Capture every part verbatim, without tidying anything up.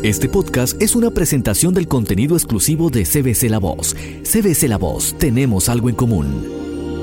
Este podcast es una presentación del contenido exclusivo de C B C La Voz. C B C La Voz, tenemos algo en común.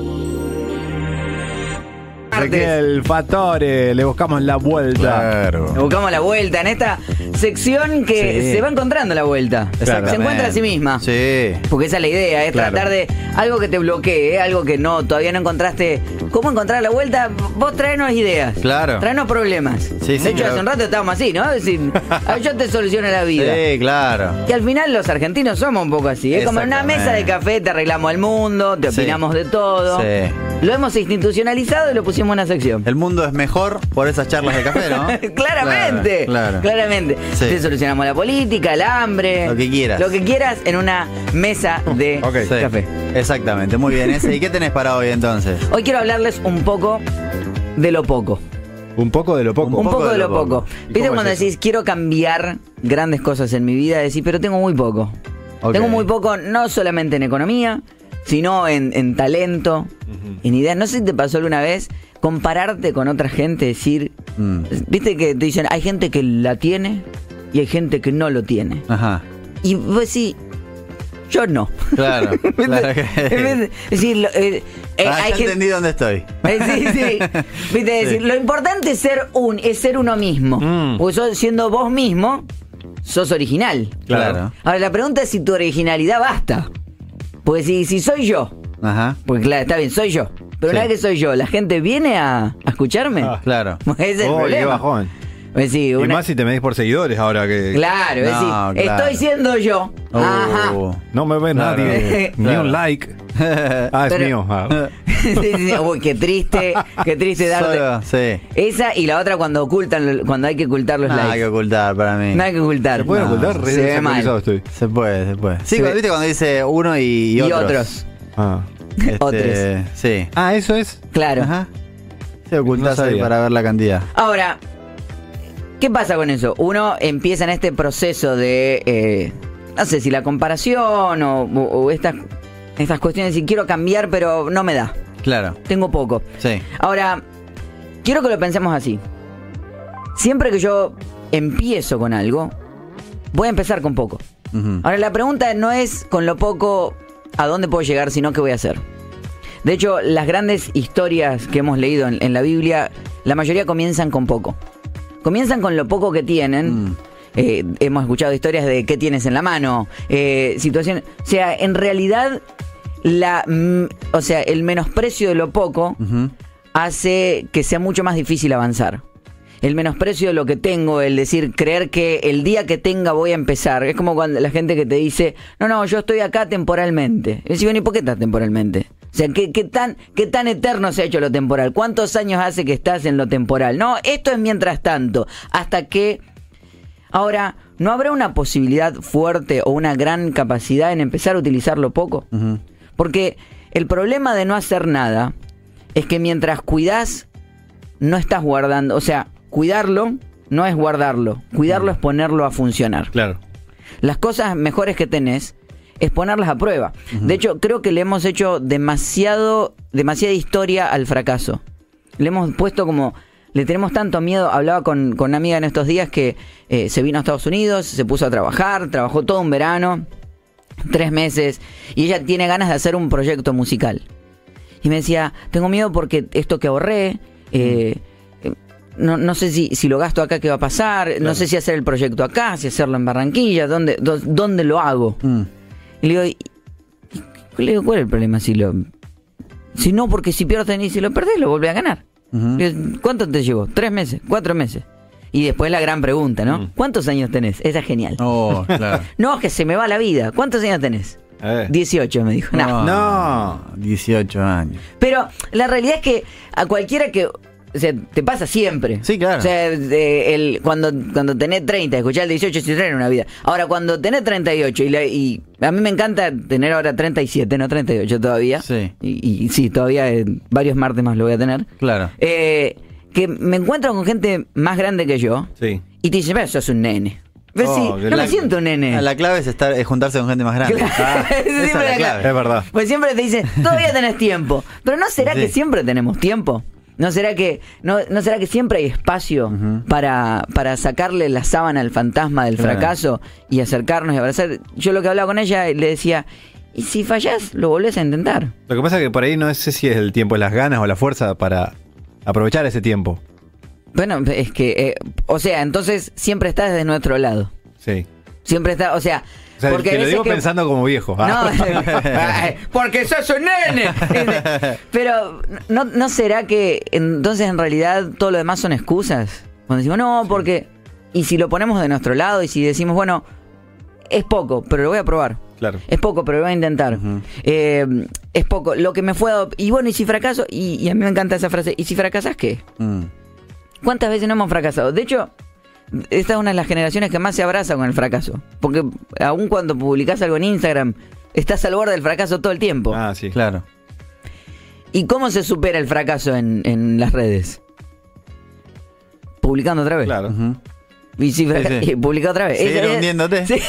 El Fatore, le buscamos la vuelta. Claro. Le buscamos la vuelta en esta sección que Sí. se va encontrando la vuelta. Se encuentra a sí misma. Sí. Porque esa es la idea, es Claro. tratar de algo que te bloquee, ¿eh? Algo que no, todavía no encontraste. ¿Cómo encontrar la vuelta? Vos traenos ideas. Claro. Traenos problemas. Sí, sí, de hecho, claro. hace un rato estábamos así, ¿no? Es decir, a ver, yo te soluciono la vida. Sí, claro. Que al final los argentinos somos un poco así. Es como en una Exactamente. mesa de café te arreglamos el mundo, te Sí. opinamos de todo. Sí. Lo hemos institucionalizado y lo pusimos en una sección. El mundo es mejor por esas charlas de café, ¿no? Claramente, Claro, claro. claramente. Sí. Te solucionamos la política, el hambre. Lo que quieras. Lo que quieras en una mesa de Ok. Sí. café. Exactamente, muy bien. Ese. ¿Y qué tenés para hoy entonces? Hoy quiero hablarles un poco de lo poco. Un poco de lo poco. Un poco, de lo poco. ¿Y ¿Viste cómo cuando es eso? decís quiero cambiar grandes cosas en mi vida? Decís, pero tengo muy poco. Ok. Tengo muy poco, no solamente en economía, sino en, en talento, en ideas. No sé si te pasó alguna vez compararte con otra gente, decir, Mm. viste que te dicen, hay gente que la tiene y hay gente que no lo tiene. Ajá. Y vos decís, yo no. Claro. claro que... Es decir, lo- eh, eh, Ah, hay ya gente- entendí dónde estoy. Eh, sí, sí. Viste, es decir, Sí. lo importante es ser un, es ser uno mismo. Mm. Porque sos- siendo vos mismo, sos original. Claro. Ahora la pregunta es si tu originalidad basta. Porque si, si soy yo, Ajá. porque claro, está bien, soy yo. Pero Sí. una vez que soy yo, ¿la gente viene a, a escucharme? Ah. Claro. Ese es el Oh, qué problema. bajón. Pues sí, Y una- más si te medís por seguidores ahora que... Claro, es decir, No, claro. estoy siendo yo. Oh. Ajá. No me ve Claro. nadie. Ni Claro. un like. Ah, es Pero- mío. Ah. Sí, sí, sí. Uy, qué triste, qué triste darle. Solo- sí. Esa y la otra cuando ocultan, cuando hay que ocultar los No hay que likes. ocultar para mí. No hay que ocultar. ¿Se puede No, ocultar? Re se ve mal. desactualizado estoy. Se puede, se puede. Sí, Se cuando, ve- viste cuando dice uno y, y Y otros. otros. Ah. Este, Otros. Sí. Ah, eso es. Claro. Ajá. Se ocultás No ahí sabía. para ver la cantidad. Ahora, ¿qué pasa con eso? Uno empieza en este proceso de, eh, no sé si la comparación o, o- o estas, estas cuestiones, si quiero cambiar pero no me da. Claro. Tengo poco. Sí. Ahora, quiero que lo pensemos así. Siempre que yo empiezo con algo, voy a empezar con poco. Ujú. Ahora, la pregunta no es con lo poco a dónde puedo llegar, sino qué voy a hacer. De hecho, las grandes historias que hemos leído en, en la Biblia, la mayoría comienzan con poco. Comienzan con lo poco que tienen. Mm. Eh, hemos escuchado historias de qué tienes en la mano, eh, situaciones. O sea, en realidad, la, mm, o sea, el menosprecio de lo poco Ujú. hace que sea mucho más difícil avanzar. El menosprecio de lo que tengo, el decir, creer que el día que tenga voy a empezar. Es como cuando la gente que te dice, no, no, yo estoy acá temporalmente. Y decís, bueno, ¿y por qué estás temporalmente? O sea, ¿qué, qué tan, ¿qué tan eterno se ha hecho lo temporal? ¿Cuántos años hace que estás en lo temporal? No, esto es mientras tanto. Hasta que... Ahora, ¿no habrá una posibilidad fuerte o una gran capacidad en empezar a utilizarlo poco? Ujú. Porque el problema de no hacer nada es que mientras cuidás, no estás guardando. O sea, cuidarlo no es guardarlo. Cuidarlo es ponerlo a funcionar. Claro. Las cosas mejores que tenés es ponerlas a prueba. De hecho, creo que le hemos hecho demasiado, demasiada historia al fracaso. Le hemos puesto como... Le tenemos tanto miedo. Hablaba con, con una amiga en estos días que eh, se vino a Estados Unidos, se puso a trabajar, trabajó todo un verano, tres meses, y ella tiene ganas de hacer un proyecto musical. Y me decía, tengo miedo porque esto que ahorré, eh, eh, no, no sé si, si lo gasto acá, ¿qué va a pasar? No sé si hacer el proyecto acá, si hacerlo en Barranquilla, ¿dónde, dó- dónde lo hago? Mm. Y le digo, ¿y- y- le digo, ¿cuál es el problema si lo... Si no, porque si pierdes y si lo perdés, lo volvés a ganar. Ujú. Le digo, ¿cuánto te llevó? ¿Tres meses? ¿Cuatro meses? Y después la gran pregunta, ¿no? ¿Cuántos años tenés? Esa es genial. Oh, claro. No, que se me va la vida. ¿Cuántos años tenés? Eh. dieciocho, me dijo. No. No. dieciocho años. Pero la realidad es que a cualquiera que... O sea, te pasa siempre. Sí, claro. O sea, de- el, cuando, cuando tenés treinta, escuchar el dieciocho si traen una vida. Ahora, cuando tenés treinta y ocho, y, la- y a mí me encanta tener ahora treinta y siete, no treinta y ocho todavía. Sí. Y, y sí, todavía eh, varios martes más lo voy a tener. Claro. Eh, que me encuentro con gente más grande que yo Sí. y te dice, "Ves, sos un nene". ¿Ves? Oh, Sí, qué no me lindo. siento un nene. La clave es estar, es juntarse con gente más grande. Claro. Ah, esa Siempre es la la clave. Es verdad. Pues siempre te dicen, todavía tenés tiempo. Pero ¿no será Sí. que siempre tenemos tiempo? ¿No será que no, no será que siempre hay espacio uh-huh. para, para sacarle la sábana al fantasma del claro. fracaso y acercarnos y abrazar? Yo lo que hablaba con ella le decía, y si fallás, lo volvés a intentar. Lo que pasa es que por ahí no sé si es el tiempo, es las ganas o la fuerza para aprovechar ese tiempo. Bueno, es que, eh, o sea, entonces siempre está desde nuestro lado. Sí. Siempre está, o sea... O sea, porque te lo digo que... pensando como viejo. No, porque sos un nene. Pero, ¿no, ¿no será que entonces en realidad todo lo demás son excusas? Cuando decimos, no, porque... Y si lo ponemos de nuestro lado y si decimos, bueno, es poco, pero lo voy a probar. Claro. Es poco, pero lo voy a intentar. Uh-huh. Eh, es poco, lo que me fue... A... Y bueno, y si fracaso... Y, y a mí me encanta esa frase. ¿Y si fracasas qué? Mm. ¿Cuántas veces no hemos fracasado? De hecho... Esta es una de las generaciones que más se abraza con el fracaso. Porque aun cuando publicás algo en Instagram, estás al borde del fracaso todo el tiempo. Ah, sí, claro. ¿Y cómo se supera el fracaso en, en las redes? Publicando otra vez. Claro. Uh-huh. Y si fraca- sí, sí. publica otra vez. Seguir hundiéndote. Sí.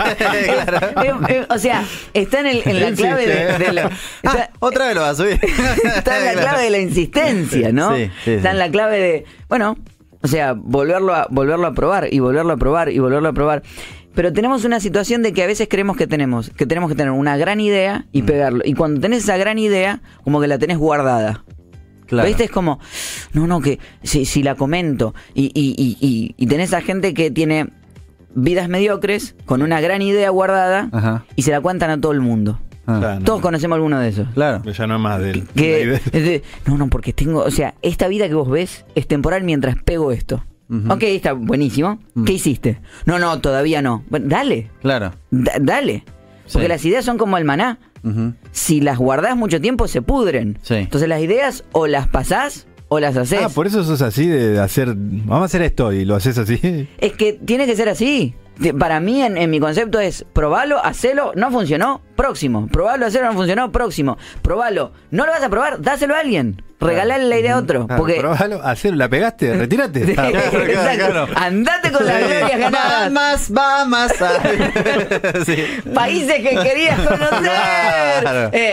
Claro. O sea, está en, el, en la clave de, de lo, está, ah, otra vez lo vas a subir. Está en la clave de la insistencia, ¿no? Sí, sí, está sí. en la clave de, bueno... O sea, volverlo a, volverlo a probar y volverlo a probar y volverlo a probar. Pero tenemos una situación de que a veces creemos que tenemos, que tenemos que tener una gran idea y mm. pegarlo. Y cuando tenés esa gran idea, como que la tenés guardada. Claro. ¿Viste? Es como, no, no, que si, si la comento. Y, y, y, y, y tenés a gente que tiene vidas mediocres con una gran idea guardada. Ajá. Y se la cuentan a todo el mundo. Ah. Todos no. conocemos alguno de esos. Claro. Pero ya no es más de él. Que, no, no, porque tengo... O sea, esta vida que vos ves es temporal mientras pego esto. Uh-huh. Ok, está buenísimo. Uh-huh. ¿Qué hiciste? No, no, todavía no. Bueno, dale. Claro. Da, dale. Porque sí. Las ideas son como el maná. Uh-huh. Si las guardás mucho tiempo, se pudren. Sí. Entonces las ideas o las pasás o las haces. Ah, por eso sos así de hacer... Vamos a hacer esto y lo haces así. Es que tiene que ser así. Para mí, en, en mi concepto es probalo, hacelo, no funcionó, próximo. Probalo, hacelo, no funcionó, próximo. Probalo, no lo vas a probar, dáselo a alguien. Regalale la idea a otro. Ah, porque... Probalo, hacelo, la pegaste, retírate. Sí, ah, claro, claro, claro. Andate con las glorias ganadas. Va más, va más. Sí. Países que querías conocer. Claro. Eh,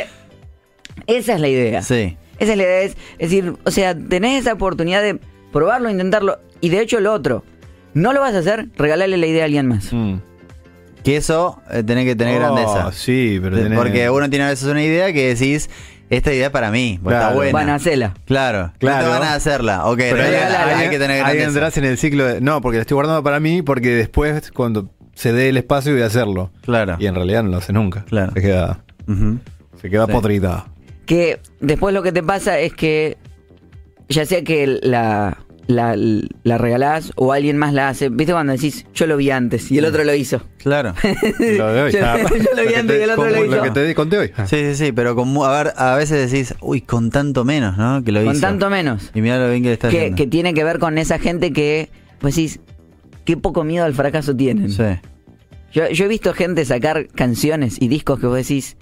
esa es la idea. Sí. Esa es la idea. Es, es decir, o sea, tenés esa oportunidad de probarlo, intentarlo. Y de hecho, lo otro. No lo vas a hacer, regalale la idea a alguien más. Mm. Que eso eh, tenés que tener oh, grandeza. Sí, pero tenés... Porque uno tiene a veces una idea que decís, esta idea es para mí, claro. Está buena. Van a hacerla. Claro, claro. No te van a hacerla. Ok, pero regalala, hay, hay que tener grandeza. Ahí entras en el ciclo de, no, porque la estoy guardando para mí, porque después cuando se dé el espacio voy a hacerlo. Claro. Y en realidad no lo hace nunca. Claro. Se queda, uh-huh. se queda sí. podrida. Que después lo que te pasa es que, ya sea que la... La, la regalás o alguien más la hace. ¿Viste cuando decís, yo lo vi antes y el otro lo hizo? Claro. Lo de hoy. yo, Ah, yo lo vi antes te, y el otro lo hizo. Lo que te conté hoy. Sí, sí, sí, pero con, a, ver, a veces decís, uy, con tanto menos, ¿no? Que lo con hizo. tanto menos. Y mirá lo bien que le está que, haciendo. Que tiene que ver con esa gente que, pues decís, qué poco miedo al fracaso tienen. Sí. Yo, yo he visto gente sacar canciones y discos que vos decís,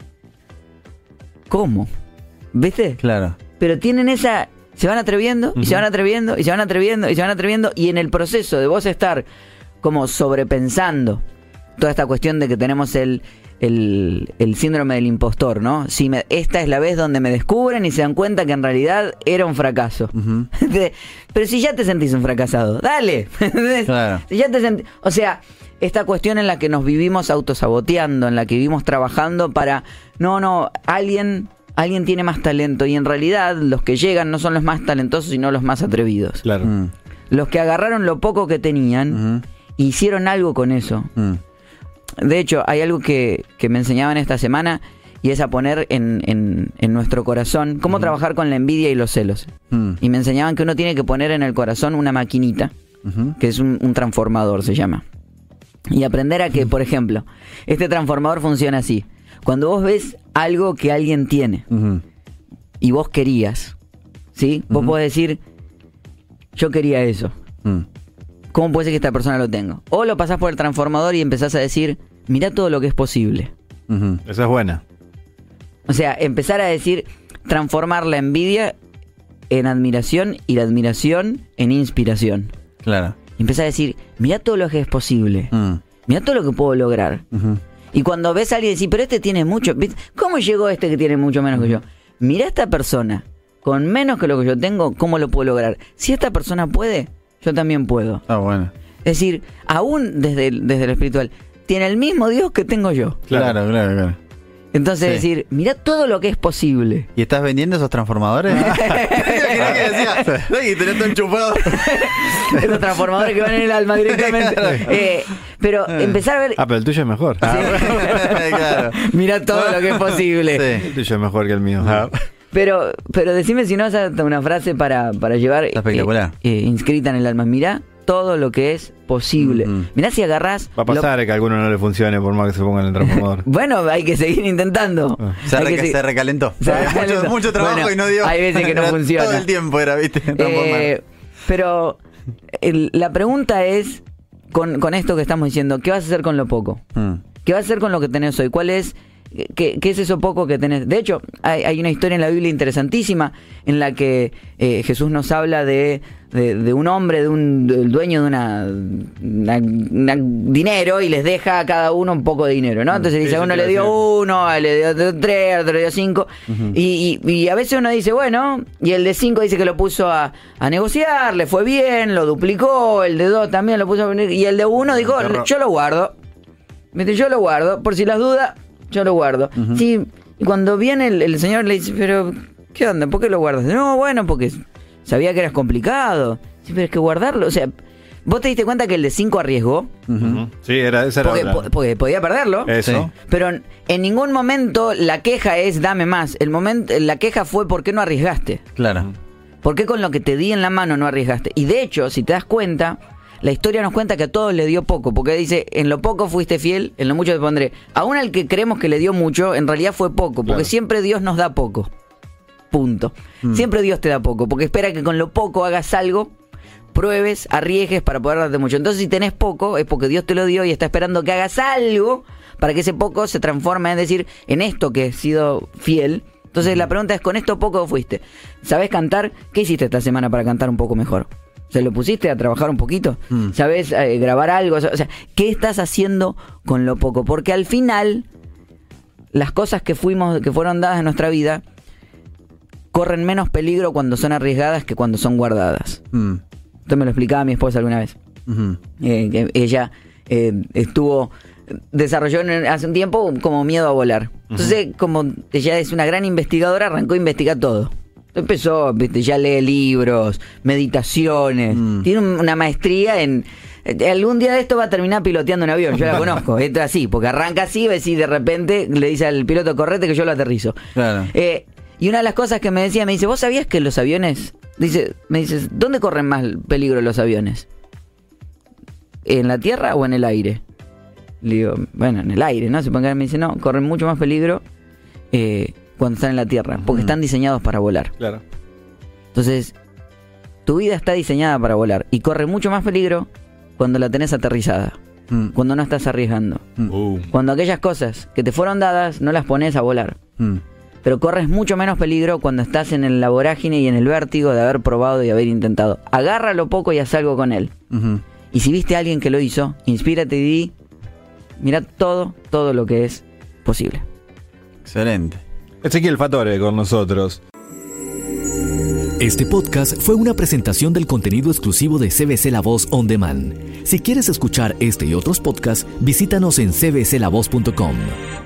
¿cómo? ¿Viste? Claro. Pero tienen esa... Se van atreviendo, y uh-huh. se van atreviendo, y se van atreviendo, y se van atreviendo, y en el proceso de vos estar como sobrepensando toda esta cuestión de que tenemos el, el, el síndrome del impostor, ¿no? Si me, esta es la vez donde me descubren y se dan cuenta que en realidad era un fracaso. Uh-huh. Pero si ya te sentís un fracasado, dale. Claro. Si ya te sentí, o sea, esta cuestión en la que nos vivimos autosaboteando, en la que vivimos trabajando para, no, no, alguien... Alguien tiene más talento y en realidad los que llegan no son los más talentosos sino los más atrevidos. Claro. Mm. Los que agarraron lo poco que tenían uh-huh. e hicieron algo con eso. Mm. De hecho, hay algo que, que me enseñaban esta semana y es a poner en, en, en nuestro corazón cómo uh-huh. trabajar con la envidia y los celos. Mm. Y me enseñaban que uno tiene que poner en el corazón una maquinita, uh-huh. que es un, un transformador, se llama. Y aprender a que, uh-huh. por ejemplo, este transformador funciona así. Cuando vos ves algo que alguien tiene uh-huh. y vos querías, ¿sí? Vos uh-huh. podés decir, yo quería eso. Uh-huh. ¿Cómo puede ser que esta persona lo tenga? O lo pasás por el transformador y empezás a decir, mirá todo lo que es posible. Uh-huh. Esa es buena. O sea, empezar a decir, transformar la envidia en admiración y la admiración en inspiración. Claro. Y empezar a decir, mirá todo lo que es posible. Uh-huh. Mirá todo lo que puedo lograr. Uh-huh. Y cuando ves a alguien y decís, pero este tiene mucho, ¿cómo llegó este que tiene mucho menos que yo? Mirá a esta persona con menos que lo que yo tengo, ¿cómo lo puedo lograr? Si esta persona puede, yo también puedo. Ah, bueno. Es decir, aún desde, desde lo espiritual, tiene el mismo Dios que tengo yo. Claro, claro, claro. Entonces, Sí. decir, mirá todo lo que es posible. ¿Y estás vendiendo esos transformadores? Creía que decía, y tenés todo enchufado. Esos transformadores que van en el alma directamente. Eh, pero empezar a ver... Ah, pero el tuyo es mejor. Claro. Mirá todo lo que es posible. Sí. El tuyo es mejor que el mío. Pero, pero decime si no es hasta una frase para, para llevar Está espectacular. eh, eh, inscrita en el alma. Mirá todo lo que es posible. Mm. Mirá si agarrás... Va a pasar lo- que a alguno no le funcione por más que se ponga en el transformador. Bueno, hay que seguir intentando. Se, Hay reca- que se- se recalentó. Se Había recalentó. mucho, mucho trabajo Bueno, y no dio. hay veces que no Era funciona. Todo el tiempo era, ¿viste? Transformar. Eh, pero el- la pregunta es, con, con esto que estamos diciendo, ¿qué vas a hacer con lo poco? Mm. ¿Qué vas a hacer con lo que tenés hoy? ¿Cuál es, qué, qué es eso poco que tenés? De hecho, hay, hay una historia en la Biblia interesantísima en la que eh, Jesús nos habla de, de, de un hombre, de un del dueño de una, una- una dinero y les deja a cada uno un poco de dinero, ¿no? Entonces Sí, dice, a sí, uno te le iba a dio uno, a le dio tres, a otro le dio cinco. y, y, y a veces uno dice, bueno, y el de cinco dice que lo puso a, a negociar, le fue bien, lo duplicó, el de dos también lo puso a venir, y el de uno dijo, Perro. yo lo guardo. ¿Viste? Yo lo guardo, por si las dudas, yo lo guardo. Sí, y cuando viene el, el señor le dice, pero, ¿qué onda? ¿Por qué lo guardas? No, bueno, porque sabía que eras complicado. Sí, pero es que guardarlo, o sea, vos te diste cuenta que el de cinco arriesgó, Ujú. Sí, era, esa era porque, otra. po- porque podía perderlo. Eso. Pero en, en ningún momento la queja es dame más. El momento, la queja fue ¿por qué no arriesgaste? Claro. ¿Por qué con lo que te di en la mano no arriesgaste? Y de hecho, si te das cuenta, la historia nos cuenta que a todos le dio poco, porque dice, en lo poco fuiste fiel, en lo mucho te pondré. Aún al que creemos que le dio mucho, en realidad fue poco, porque Claro. siempre Dios nos da poco. Punto. Siempre Dios te da poco, porque espera que con lo poco hagas algo, pruebes, arriesgues para poder darte mucho. Entonces, si tenés poco, es porque Dios te lo dio y está esperando que hagas algo para que ese poco se transforme, es decir, en esto que he sido fiel. Entonces, la pregunta es, ¿con esto poco fuiste? ¿Sabés cantar? ¿Qué hiciste esta semana para cantar un poco mejor? ¿Se lo pusiste a trabajar un poquito? Mm. ¿Sabés eh, grabar algo? O sea, ¿qué estás haciendo con lo poco? Porque al final, las cosas que fuimos, que fueron dadas en nuestra vida, corren menos peligro cuando son arriesgadas que cuando son guardadas. Mm. Esto me lo explicaba mi esposa alguna vez. Ujú. Eh, que ella eh, estuvo desarrolló en- hace un tiempo como miedo a volar. Entonces, como ella es una gran investigadora, arrancó a investigar todo. Empezó, viste, ya lee libros, meditaciones, Mm. tiene un- una maestría en... eh, Algún día de esto va a terminar piloteando un avión, yo la conozco, esto es así, porque arranca así, ves y de repente le dice al piloto, correte que yo lo aterrizo. Claro. Eh, y una de las cosas que me decía, me dice, ¿vos sabías que los aviones, dice, me dices, ¿dónde corren más peligro los aviones? ¿En la tierra o en el aire? Le digo, bueno, en el aire, ¿no? Se pone cara y me dice, no, corren mucho más peligro eh, cuando están en la tierra, porque están diseñados para volar. Claro. Entonces, tu vida está diseñada para volar y corre mucho más peligro cuando la tenés aterrizada, Mm. cuando no estás arriesgando. Uh. Cuando aquellas cosas que te fueron dadas no las pones a volar. Mm. Pero corres mucho menos peligro cuando estás en la vorágine y en el vértigo de haber probado y haber intentado. Agárralo poco y haz algo con él. Ujú. Y si viste a alguien que lo hizo, inspírate y di, mira todo, todo lo que es posible. Excelente. Ezequiel Fatore con nosotros. Este podcast fue una presentación del contenido exclusivo de C B C La Voz On Demand. Si quieres escuchar este y otros podcasts, visítanos en c b c la voz punto com.